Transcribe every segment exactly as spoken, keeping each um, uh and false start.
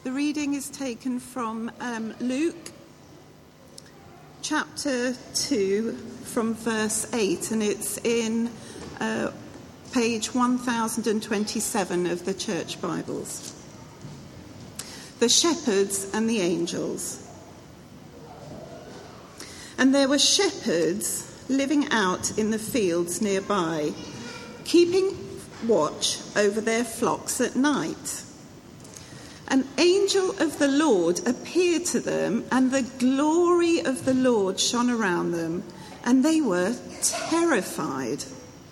The reading is taken from um, Luke chapter two from verse eight, and it's in uh, page one thousand twenty-seven of the Church Bibles. The shepherds and the angels. And there were shepherds living out in the fields nearby, keeping watch over their flocks at night. An angel of the Lord appeared to them, and the glory of the Lord shone around them, and they were terrified.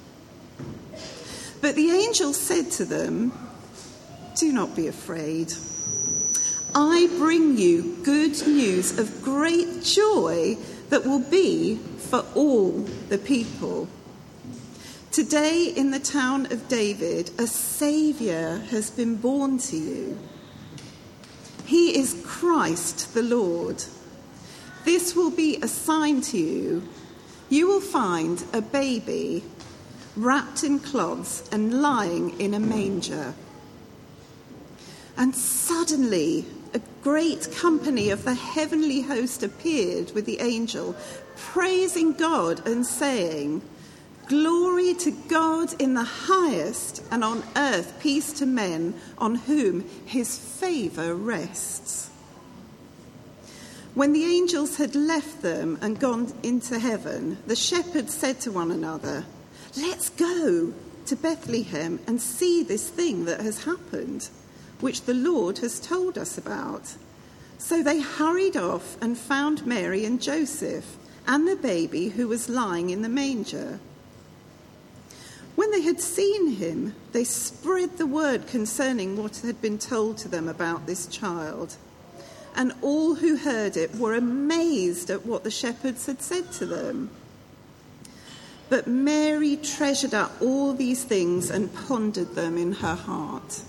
But the angel said to them, "Do not be afraid. I bring you good news of great joy that will be for all the people. Today in the town of David, a Saviour has been born to you. He is Christ the Lord. This will be a sign to you. You will find a baby wrapped in cloths and lying in a manger." And suddenly a great company of the heavenly host appeared with the angel, praising God and saying, "Glory to God in the highest, and on earth peace to men on whom his favour rests." When the angels had left them and gone into heaven, the shepherds said to one another, "Let's go to Bethlehem and see this thing that has happened, which the Lord has told us about." So they hurried off and found Mary and Joseph and the baby who was lying in the manger. When they had seen him, they spread the word concerning what had been told to them about this child. And all who heard it were amazed at what the shepherds had said to them. But Mary treasured up all these things and pondered them in her heart.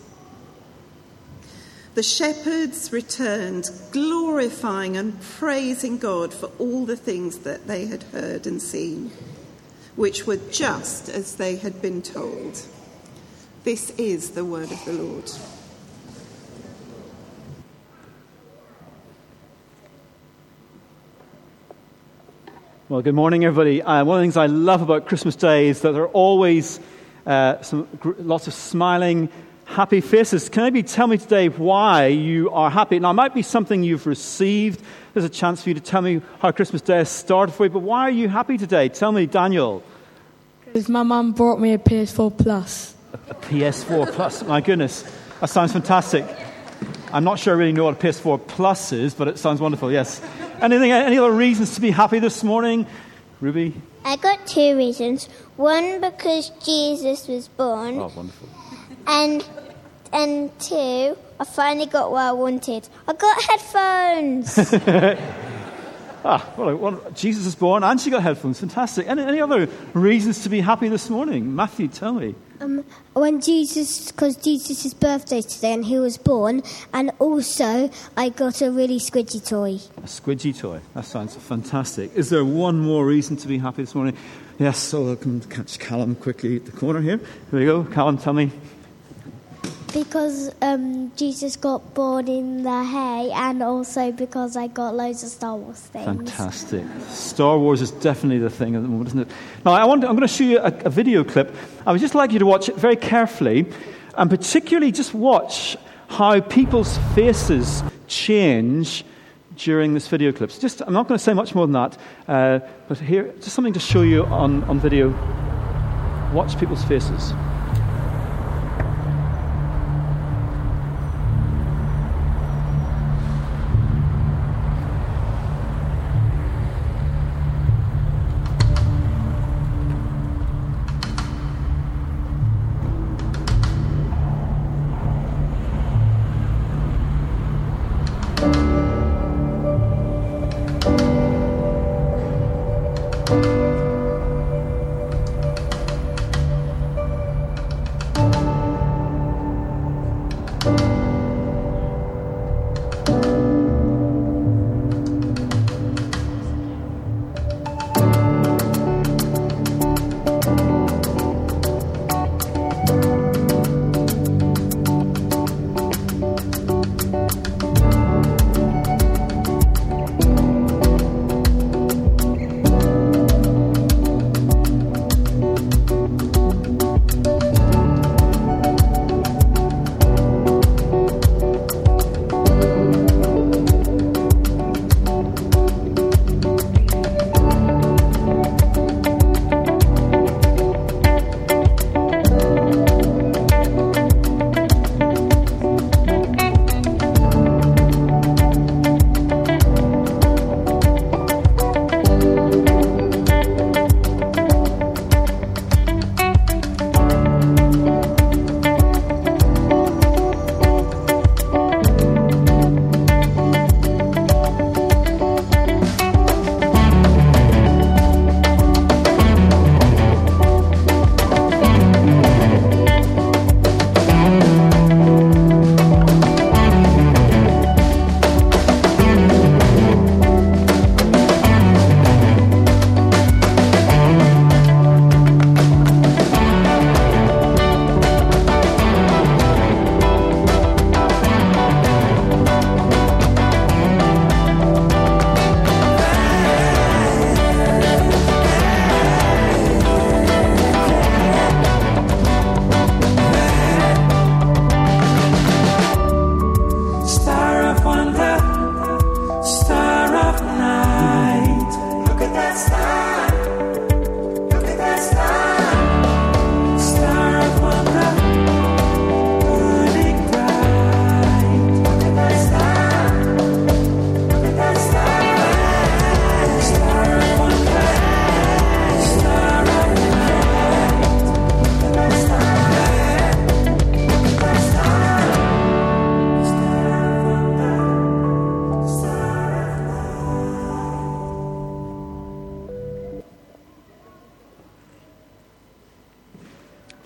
The shepherds returned, glorifying and praising God for all the things that they had heard and seen, which were just as they had been told. This is the word of the Lord. Well, good morning, everybody. Uh, one of the things I love about Christmas Day is that there are always uh, some gr- lots of smiling, happy faces. Can maybe tell me today why you are happy? Now, it might be something you've received. There's a chance for you to tell me how Christmas Day has started for you. But why are you happy today? Tell me, Daniel. Because my mum brought me a P S four Plus. A, a P S four Plus. My goodness. That sounds fantastic. I'm not sure I really know what a P S four Plus is, but it sounds wonderful, yes. Anything? Any other reasons to be happy this morning? Ruby? I got two reasons. One, because Jesus was born. Oh, wonderful. And and two, I finally got what I wanted. I got headphones. ah, well, well, Jesus is born and she got headphones. Fantastic. Any, any other reasons to be happy this morning? Matthew, tell me. Um, when Jesus, because Jesus' birthday today and he was born, and also I got a really squidgy toy. A squidgy toy. That sounds fantastic. Is there one more reason to be happy this morning? Yes, so I'll come catch Callum quickly at the corner here. Here we go. Callum, tell me. Because um, Jesus got born in the hay, and also because I got loads of Star Wars things. Fantastic. Star Wars is definitely the thing at the moment, isn't it? Now, I want, I'm going to show you a, a video clip. I would just like you to watch it very carefully, and particularly just watch how people's faces change during this video clip. So just, I'm not going to say much more than that, uh, but here, just something to show you on, on video. Watch people's faces.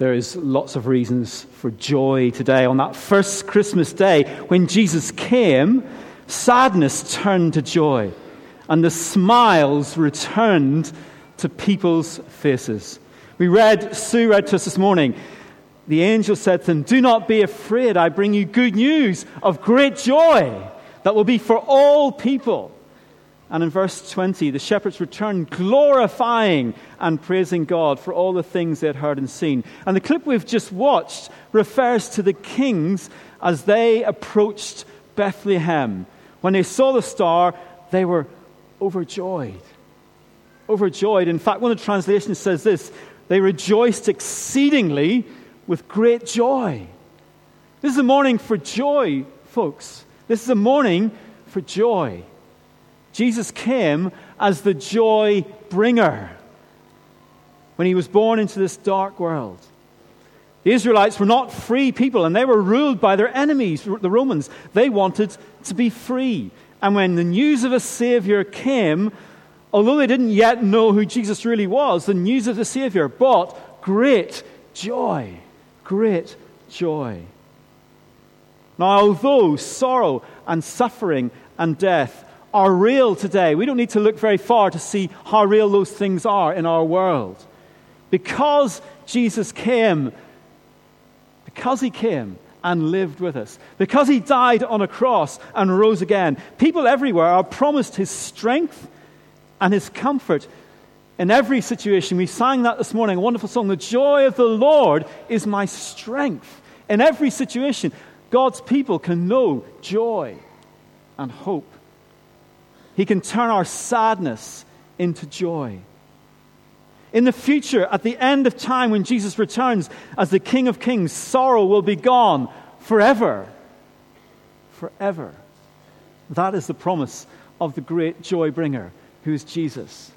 there is lots of reasons for joy today. On that first Christmas day, when Jesus came, sadness turned to joy, and the smiles returned to people's faces. We read, Sue read to us this morning, the angel said to them, "Do not be afraid, I bring you good news of great joy that will be for all people." And in verse twenty, the shepherds returned glorifying and praising God for all the things they had heard and seen. And the clip we've just watched refers to the kings as they approached Bethlehem. When they saw the star, they were overjoyed. Overjoyed. In fact, one of the translations says this: they rejoiced exceedingly with great joy. This is a morning for joy, folks. This is a morning for joy. Jesus came as the joy bringer when he was born into this dark world. The Israelites were not free people, and they were ruled by their enemies, the Romans. They wanted to be free. And when the news of a Savior came, although they didn't yet know who Jesus really was, the news of the Savior brought great joy. Great joy. Now, although sorrow and suffering and death are real today, we don't need to look very far to see how real those things are in our world. Because Jesus came, because he came and lived with us, because he died on a cross and rose again, people everywhere are promised his strength and his comfort in every situation. We sang that this morning, a wonderful song, "The joy of the Lord is my strength." In every situation, God's people can know joy and hope. He can turn our sadness into joy. In the future, at the end of time, when Jesus returns as the King of Kings, sorrow will be gone forever. Forever. That is the promise of the great joy bringer, who is Jesus.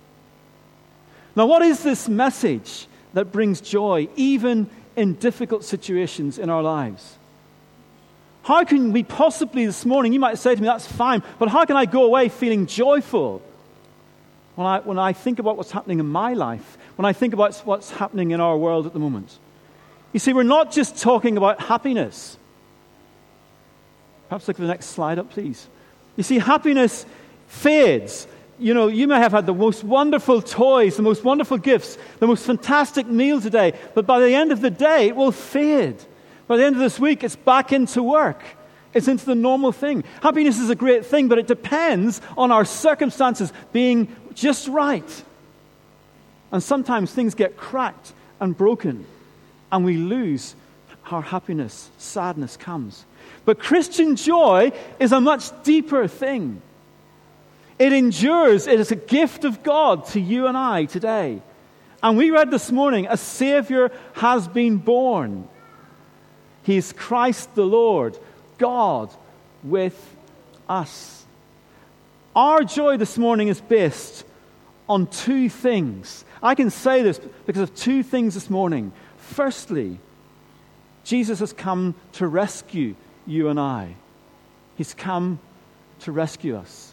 Now, what is this message that brings joy, even in difficult situations in our lives? How can we possibly this morning, you might say to me, that's fine, but how can I go away feeling joyful when I, when I think about what's happening in my life, when I think about what's happening in our world at the moment? You see, we're not just talking about happiness. Perhaps look at the next slide up, please. You see, happiness fades. You know, you may have had the most wonderful toys, the most wonderful gifts, the most fantastic meal today, but by the end of the day, it will fade. By the end of this week, it's back into work. It's into the normal thing. Happiness is a great thing, but it depends on our circumstances being just right. And sometimes things get cracked and broken, and we lose our happiness. Sadness comes. But Christian joy is a much deeper thing. It endures. It is a gift of God to you and I today. And we read this morning, a Savior has been born. He is Christ the Lord, God with us. Our joy this morning is based on two things. I can say this because of two things this morning. Firstly, Jesus has come to rescue you and I. He's come to rescue us.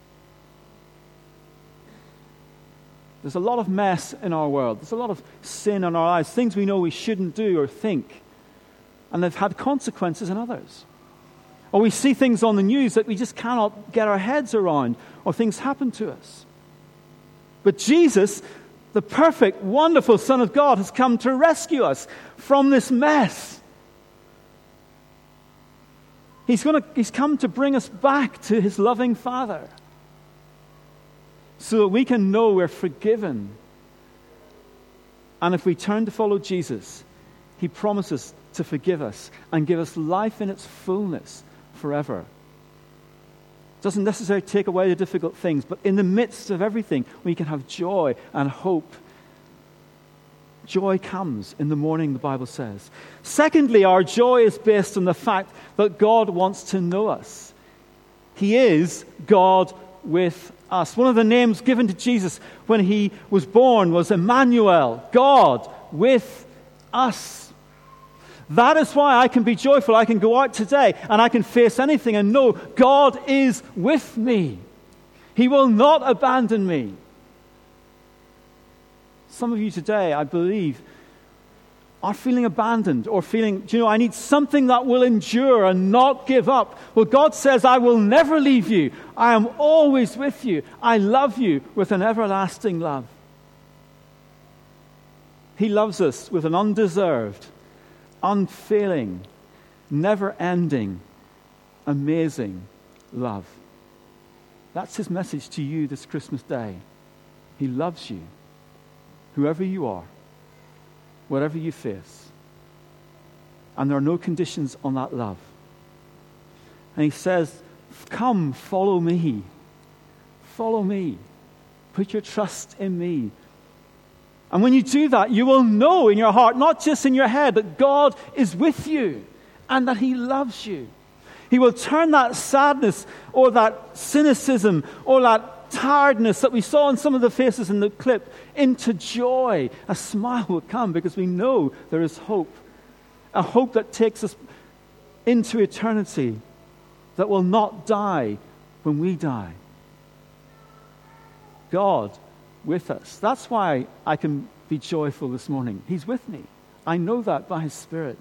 There's a lot of mess in our world. There's a lot of sin in our lives, things we know we shouldn't do or think. And they've had consequences in others. Or we see things on the news that we just cannot get our heads around, or things happen to us. But Jesus, the perfect, wonderful Son of God, has come to rescue us from this mess. He's going to, he's come to bring us back to his loving Father, so that we can know we're forgiven. And if we turn to follow Jesus, he promises to forgive us and give us life in its fullness forever. Doesn't necessarily take away the difficult things, but in the midst of everything, we can have joy and hope. Joy comes in the morning, the Bible says. Secondly, our joy is based on the fact that God wants to know us. He is God with us. One of the names given to Jesus when he was born was Emmanuel, God with us. That is why I can be joyful. I can go out today and I can face anything and know God is with me. He will not abandon me. Some of you today, I believe, are feeling abandoned or feeling, do you know, I need something that will endure and not give up. Well, God says, I will never leave you. I am always with you. I love you with an everlasting love. He loves us with an undeserved, unfailing, never-ending, amazing love. That's his message to you this Christmas day. He loves you, whoever you are, whatever you face. And there are no conditions on that love. And he says, come, follow me. Follow me. Put your trust in me. And when you do that, you will know in your heart, not just in your head, that God is with you and that he loves you. He will turn that sadness or that cynicism or that tiredness that we saw in some of the faces in the clip into joy. A smile will come because we know there is hope. A hope that takes us into eternity, that will not die when we die. God with us. That's why I can be joyful this morning. He's with me. I know that by his Spirit.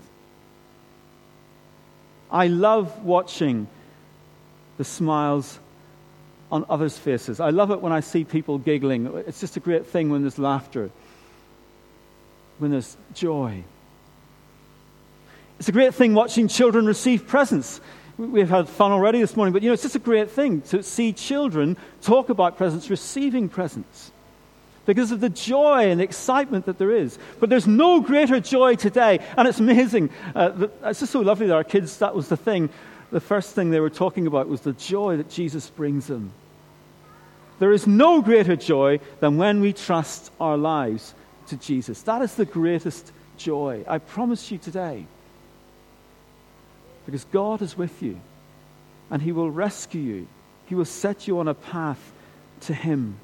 I love watching the smiles on others' faces. I love it when I see people giggling. It's just a great thing when there's laughter, when there's joy. It's a great thing watching children receive presents. We've had fun already this morning, but you know, it's just a great thing to see children talk about presents, receiving presents, because of the joy and excitement that there is. But there's no greater joy today, and it's amazing. Uh, that, it's just so lovely that our kids, that was the thing. The first thing they were talking about was the joy that Jesus brings them. There is no greater joy than when we trust our lives to Jesus. That is the greatest joy, I promise you today. Because God is with you, and he will rescue you. He will set you on a path to him.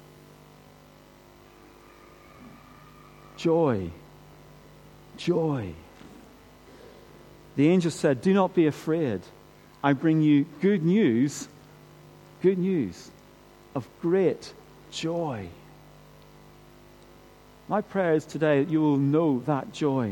Joy. Joy. The angel said, do not be afraid. I bring you good news, good news of great joy. My prayer is today that you will know that joy.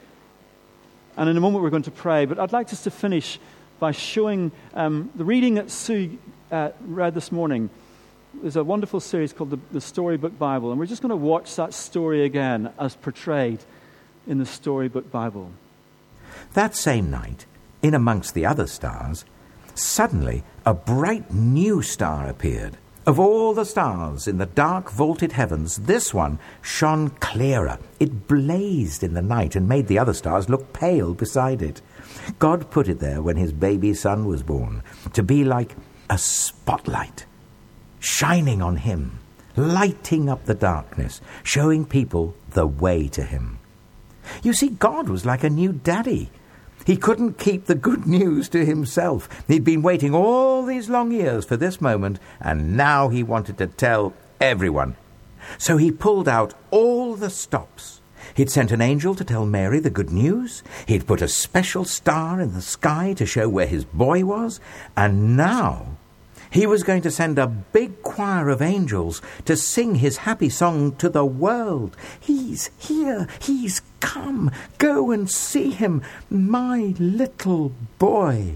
And in a moment we're going to pray, but I'd like just to finish by showing um, the reading that Sue uh, read this morning. There's a wonderful series called the, the Storybook Bible, and we're just going to watch that story again as portrayed in the Storybook Bible. That same night, in amongst the other stars, suddenly a bright new star appeared. Of all the stars in the dark vaulted heavens, this one shone clearer. It blazed in the night and made the other stars look pale beside it. God put it there when his baby son was born, to be like a spotlight, shining on him, lighting up the darkness, showing people the way to him. You see, God was like a new daddy. He couldn't keep the good news to himself. He'd been waiting all these long years for this moment, and now he wanted to tell everyone. So he pulled out all the stops. He'd sent an angel to tell Mary the good news. He'd put a special star in the sky to show where his boy was. And now he was going to send a big choir of angels to sing his happy song to the world. He's here. He's come. Go and see him, my little boy.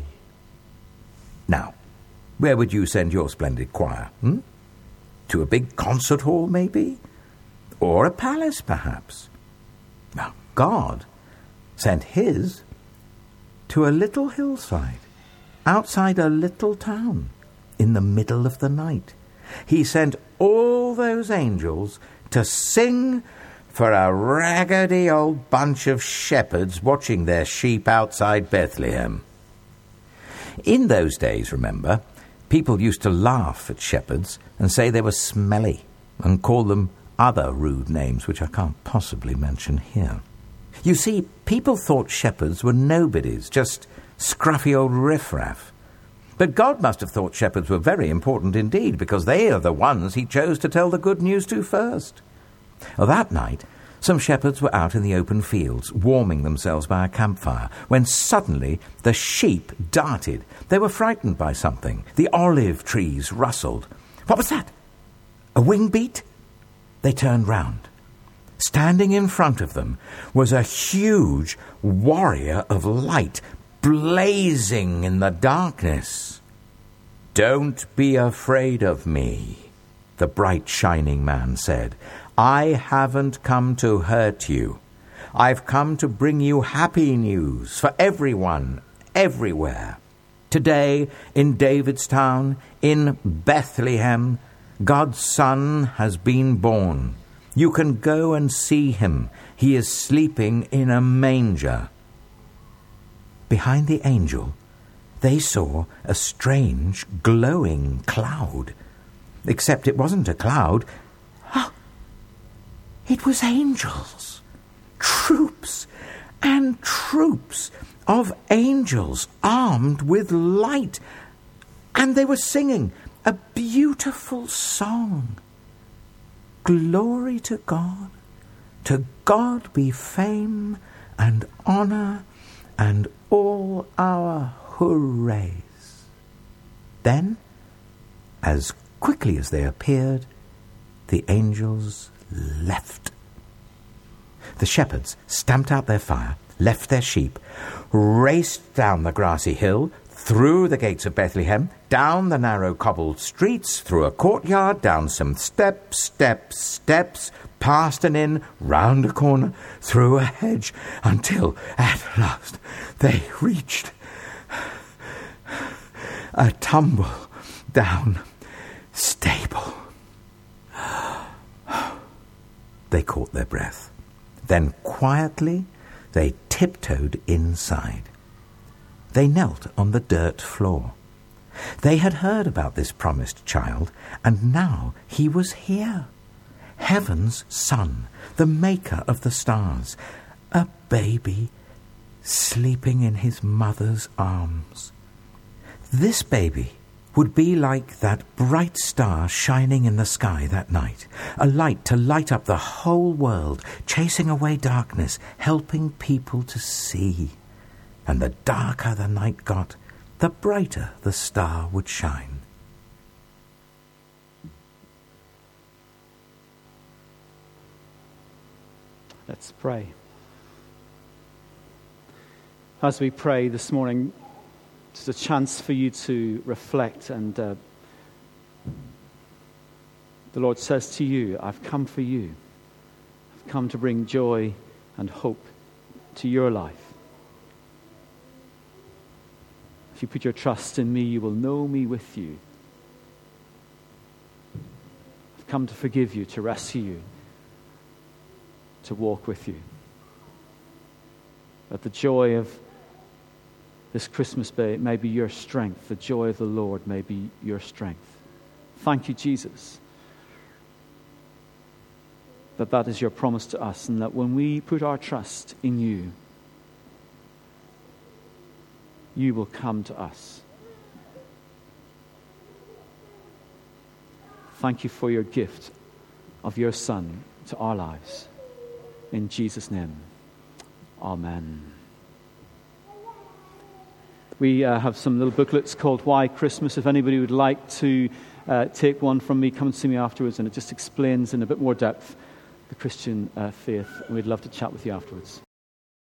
Now, where would you send your splendid choir? Hmm? To a big concert hall, maybe? Or a palace, perhaps? Well, God sent his to a little hillside, outside a little town, in the middle of the night. He sent all those angels to sing for a raggedy old bunch of shepherds watching their sheep outside Bethlehem. In those days, remember, people used to laugh at shepherds and say they were smelly and call them other rude names which I can't possibly mention here. You see, people thought shepherds were nobodies, just scruffy old riffraff. But God must have thought shepherds were very important indeed, because they are the ones he chose to tell the good news to first. Well, that night, some shepherds were out in the open fields, warming themselves by a campfire, when suddenly the sheep darted. They were frightened by something. The olive trees rustled. What was that? A wing beat? They turned round. Standing in front of them was a huge warrior of light, blazing in the darkness. "Don't be afraid of me," the bright shining man said. "I haven't come to hurt you. I've come to bring you happy news for everyone, everywhere. Today, in David's town, in Bethlehem, God's Son has been born. You can go and see him. He is sleeping in a manger." Behind the angel, they saw a strange, glowing cloud. Except it wasn't a cloud. Oh, it was angels. Troops and troops of angels armed with light. And they were singing a beautiful song. "Glory to God. To God be fame and honor and all our hoorays." Then, as quickly as they appeared, the angels left. The shepherds stamped out their fire, left their sheep, raced down the grassy hill, through the gates of Bethlehem, down the narrow cobbled streets, through a courtyard, down some steps, steps, steps, past an inn, round a corner, through a hedge, until at last they reached a tumble-down stable. They caught their breath. Then quietly they tiptoed inside. They knelt on the dirt floor. They had heard about this promised child, and now he was here. Heaven's Son, the maker of the stars, a baby sleeping in his mother's arms. This baby would be like that bright star shining in the sky that night, a light to light up the whole world, chasing away darkness, helping people to see. And the darker the night got, the brighter the star would shine. Let's pray. As we pray this morning, it's a chance for you to reflect, and uh, the Lord says to you, "I've come for you. I've come to bring joy and hope to your life. If you put your trust in me, you will know me with you. I've come to forgive you, to rescue you, to walk with you. That the joy of this Christmas day may be your strength. The joy of the Lord may be your strength." Thank you, Jesus, that that is your promise to us, and that when we put our trust in you, you will come to us. Thank you for your gift of your Son to our lives. In Jesus' name, amen. We uh, have some little booklets called Why Christmas. If anybody would like to uh, take one from me, come and see me afterwards, and it just explains in a bit more depth the Christian uh, faith. And we'd love to chat with you afterwards.